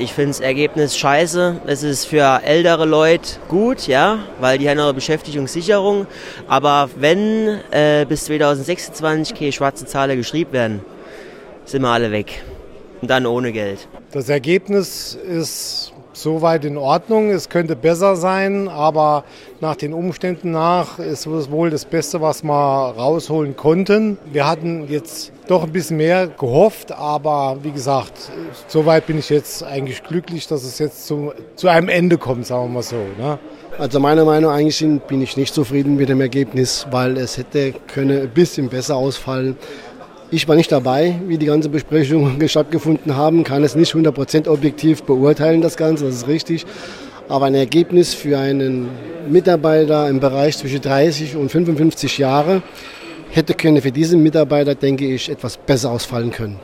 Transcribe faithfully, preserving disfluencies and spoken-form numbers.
Ich finde das Ergebnis scheiße. Es ist für ältere Leute gut, ja, weil die haben eine Beschäftigungssicherung. Aber wenn äh, bis zwanzig sechsundzwanzig keine schwarze Zahlen geschrieben werden, sind wir alle weg. Und dann ohne Geld. Das Ergebnis ist soweit in Ordnung. Es könnte besser sein, aber nach den Umständen nach ist es wohl das Beste, was wir rausholen konnten. Wir hatten jetzt doch ein bisschen mehr gehofft, aber wie gesagt, soweit bin ich jetzt eigentlich glücklich, dass es jetzt zu, zu einem Ende kommt, sagen wir mal so. Ne? Also meiner Meinung nach eigentlich bin ich nicht zufrieden mit dem Ergebnis, weil es hätte können ein bisschen besser ausfallen. Ich war nicht dabei, wie die ganze Besprechung stattgefunden haben, kann es nicht hundert Prozent objektiv beurteilen, das Ganze, das ist richtig. Aber ein Ergebnis für einen Mitarbeiter im Bereich zwischen dreißig und fünfundfünfzig Jahre hätte können für diesen Mitarbeiter, denke ich, etwas besser ausfallen können.